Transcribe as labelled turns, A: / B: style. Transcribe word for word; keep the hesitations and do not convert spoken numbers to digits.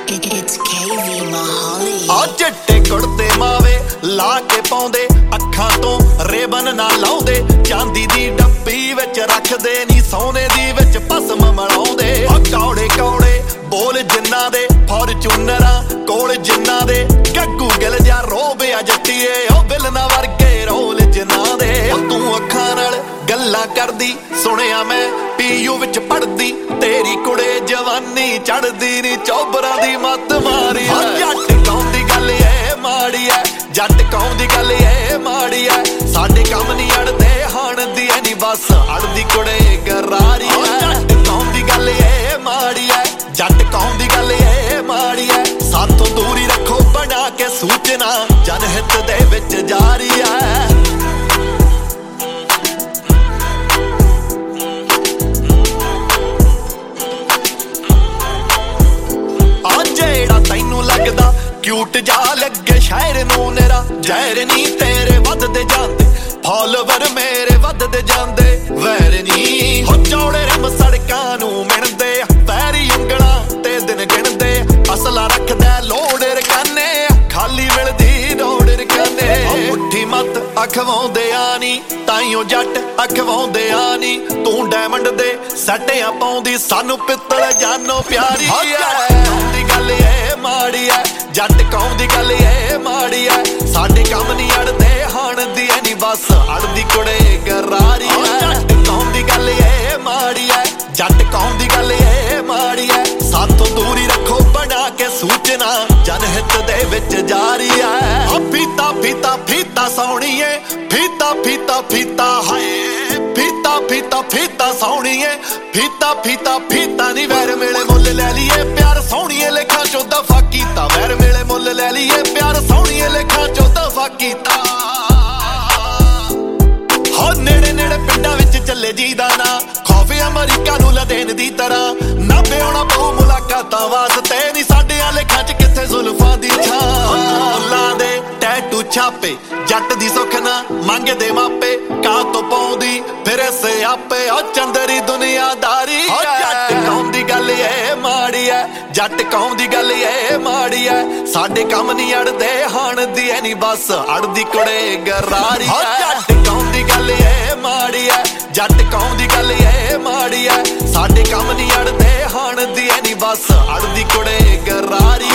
A: It's K V Mahali.
B: ਆ ਚਿੱਟੇ ਕੁੜਤੇ ਮਾਵੇ ਲਾ ਕੇ ਪਾਉਂਦੇ, ਅੱਖਾਂ ਤੋਂ ਰੇਬਨ ਨਾ ਲਾਉਂਦੇ, ਚਾਂਦੀ ਦੀ ਡੱਬੀ ਵਿੱਚ ਰੱਖਦੇ ਨੀ ਸੋਨੇ ਦੀ ਵਿੱਚ ਭਸਮ ਮਲਾਉਂਦੇ। ਆ ਕੌੜੇ ਕੌੜੇ ਬੋਲ ਜਿੰਨਾਂ ਦੇ ਫੋਰਚੂਨਰਾਂ ਕੋਲ ਜਿੰਨਾਂ ਦੇ, ਗੱਗੂ ਗਿਲ ਜਾ ਰੋਬਿਆ ਜੱਟੀਏ ਉਹ ਬਿਲਨਾ ਵਰਗੇ ਰੋਲ ਜਿੰਨਾਂ ਦੇ। ਤੂੰ ਅੱਖਾਂ ਨਾਲ ਗੱਲਾਂ ਕਰਦੀ ਸੁਣਿਆ ਮੈਂ ਪੀਯੂ ਵਿੱਚ ਪੜਦੀ, ਤੇਰੀ ਕੁੜੇ ਜਵਾਨੀ ਚੜਦੀ ਨੀ ਚੌਬਰਾਂ ਦੀ ਮੱਤ ਮਾਰੀ। ਜੱਟ ਕੌਮ ਦੀ ਗੱਲ ਏ ਮਾੜੀ ਐ, ਜੱਟ ਕੌਮ ਦੀ ਗੱਲ ਏ ਮਾੜੀ ਐ, ਸਾਡੇ ਕੰਮ ਨੀ ਅੜਦੇ ਹਣ ਦੀ ਐ ਨੀ ਬਸ ਅੜਦੀ ਕੁੜੇ ਗਰਾਰੀ ਐ। ਜੱਟ ਕੌਮ ਦੀ ਗੱਲ ਏ ਮਾੜੀ ਐ, ਜੱਟ ਕੌਮ ਦੀ ਗੱਲ ਏ ਮਾੜੀ ਐ, ਸਾਥੋਂ ਦੂਰੀ ਰੱਖੋ ਬਣਾ ਕੇ ਸੂਚਨਾ ਜਨਹਿਤ ਦੇ ਵਿੱਚ ਜਾਰੀ ਐ। ਤੈਨੂੰ ਲੱਗਦਾ ਕਿਊਟ ਜਾ ਲੱਗੇ ਸ਼ਾਇਰ ਨੂੰ ਨੇਰਾ, ਜ਼ਹਿਰ ਨੀ ਤੇਰੇ ਵੱਧਦੇ ਜਾਂਦੇ ਫਾਲੋਵਰ ਮੇਰੇ ਵੱਧਦੇ ਜਾਂਦੇ, ਵੈਰ ਨੀ ਹੋ ਚੌੜੇ ਰਮ ਸੜਕਾਂ ਨੂੰ ਮਿਣਦੇ, ਪੈਰੀ ਉਂਗਲਾਂ ਤੇ ਦਿਨ ਗਿਣਦੇ, ਅਸਲਾ ਰੱਖਦਾ ਲੋੜ ਰਕਾਨੇ, ਖਾਲੀ ਮਿਲਦੀ ਰੋੜ ਰਕਾਨੇ। ਮੁੱਠੀ ਮੱਤ ਅਖਵਾਉਂਦੇ ਆ ਨੀ ਤਾਈਓ ਜੱਟ ਅਖਵਾਉਂਦੇ ਆ ਨੀ, ਤੂੰ ਡਾਇਮੰਡ ਦੇ ਸੱਟਿਆਂ ਪਾਉਂਦੀ ਸਾਨੂੰ ਪਿੱਤਲ ਜਾਨੋ ਪਿਆਰੀ ਦੀ ਗੱਲ ਏ ਮਾੜੀ ਐ, ਜੱਟ ਕੌਮ ਦੀ ਗੱਲ ਏ ਮਾੜੀ ਐ, ਸਾਡੇ ਕੰਮ ਨੀ ਅੜਦੇ ਹਣ ਦੀ ਐ ਨੀ ਬਸ ਅੜਦੀ ਕੁੜੇ ਗਰਾਰੀ ਐ। ਜੱਟ ਕੌਮ ਦੀ ਗੱਲ ਏ ਮਾੜੀ ਐ, ਜੱਟ ਕੌਮ ਦੀ ਗੱਲ ਏ ਮਾੜੀ ਐ, ਸਾਥੋਂ ਦੂਰੀ ਰੱਖੋ ਬਣਾ ਕੇ ਸੂਚਨਾ ਜਨਹਿਤ ਦੇ ਵਿੱਚ ਜਾਰੀ ਐ। ਫੀਤਾ ਫੀਤਾ ਫੀਤਾ ਸੋਹਣੀਏ, ਫੀਤਾ ਫੀਤਾ ਫੀਤਾ ਹਾਏ, ਫੀਤਾ ਫੀਤਾ ਫੀਤਾ ਸੋਹਣੀਏ, ਫੀਤਾ ਫੀਤਾ ਫੀਤਾ ਨੀ ਵੈਰ ਮੇਲੇ ਮੁੱਲ ਲੈ ਲਈਏ ਪਿਆਰ ਸੋਹਣੀਏ, ਲੇਖਾਂ ਚੋਂ ਦਫਾ ਕੀਤਾ ਵੈਰ ਮੇਲੇ ਮੁੱਲ ਲੈ ਲਈਏ ਪਿਆਰ ਸੋਹਣੀਏ, ਲੇਖਾਂ ਚੋਂ ਦਫਾ ਕੀਤਾ। ਹੋ ਨੇੜੇ ਨੇੜੇ ਪਿੰਡਾਂ ਵਿੱਚ ਚੱਲੇ ਜੀ ਦਾ ਨਾਂ, ਖੌਫ ਅਮਰੀਕਾ ਨੂੰ ਲਦੇਨ ਦੀ ਤਰ੍ਹਾਂ, ਨਾ ਪਿਆਉਣਾ ਪਊ ਮੁਲਾਕਾਤਾਂ ਵਾਸਤੇ ਨੀ ਸਾਡਿਆਂ ਲੇਖਾਂ ਚ ਕਿੱਥੇ ਜ਼ੁਲਫਾਂ ਦੀ ਛਾਂ। ਫੁੱਲਾਂ ਦੇ ਟੈਟੂ ਛਾਪੇ ਜੱਟ ਦੀ ਸੁੱਖ ਨਾ ਮੰਗਦੇ ਮਾਪੇ, ਕਾਂ ਤੋਂ ਪਾਉਂਦੀ ਫਿਰ ਸਿਆਪੇ ਉਹ ਚੰਦਰੀ ਦੁਨੀਆਦਾਰੀ। ਜੱਟ ਕੌਮ ਦੀ ਗੱਲ ਏ ਮਾੜੀ ਐ, ਜੱਟ ਕੌਮ ਦੀ ਗੱਲ ਏ ਮਾੜੀ ਐ, ਸਾਡੇ ਕੰਮ ਨੀ ਅੜਦੇ ਹਣ ਦੀ ਐ ਨੀ ਬਸ ਅੜਦੀ ਕੁੜੇ ਗਰਾਰੀ ਐ। ਜੱਟ ਕੌਮ ਦੀ ਗੱਲ ਏ ਮਾੜੀ ਐ, ਜੱਟ ਕੌਮ ਦੀ ਗੱਲ ਏ ਮਾੜੀ ਐ, ਸਾਡੇ ਕੰਮ ਨੀ ਅੜਦੇ ਹਣ ਦੀ ਐ ਨੀ ਬਸ ਅੜਦੀ ਕੁੜੇ ਗਰਾਰੀ।